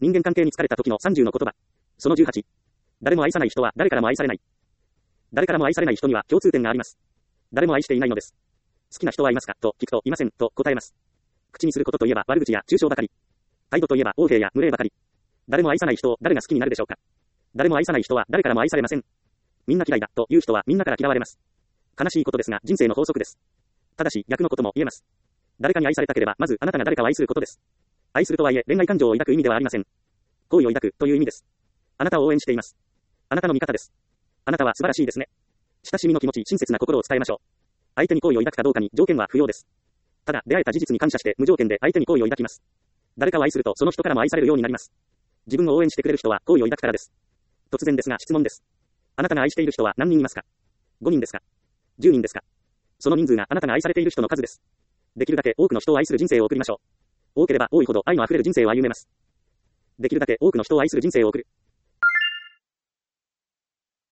人間関係に疲れた時の30の言葉。その18。誰も愛さない人は誰からも愛されない。誰からも愛されない人には共通点があります。誰も愛していないのです。好きな人はいますかと聞くといませんと答えます。口にすることといえば悪口や中傷ばかり。態度といえば横柄や無礼ばかり。誰も愛さない人を誰が好きになるでしょうか。誰も愛さない人は誰からも愛されません。みんな嫌いだという人はみんなから嫌われます。悲しいことですが人生の法則です。ただし逆のことも言えます。誰かに愛されたければまずあなたが誰かを愛することです。愛するとはいえ恋愛感情を抱く意味ではありません。好意を抱くという意味です。あなたを応援しています。あなたの味方です。あなたは素晴らしいですね。親しみの気持ち、親切な心を伝えましょう。相手に好意を抱くかどうかに条件は不要です。ただ出会えた事実に感謝して無条件で相手に好意を抱きます。誰かを愛するとその人からも愛されるようになります。自分を応援してくれる人は好意を抱くからです。突然ですが質問です。あなたが愛している人は何人いますか。5人ですか。10人ですか。その人数があなたが愛されている人の数です。できるだけ多くの人を愛する人生を送りましょう。多ければ多いほど愛の溢れる人生を歩めます。できるだけ多くの人を愛する人生を送る。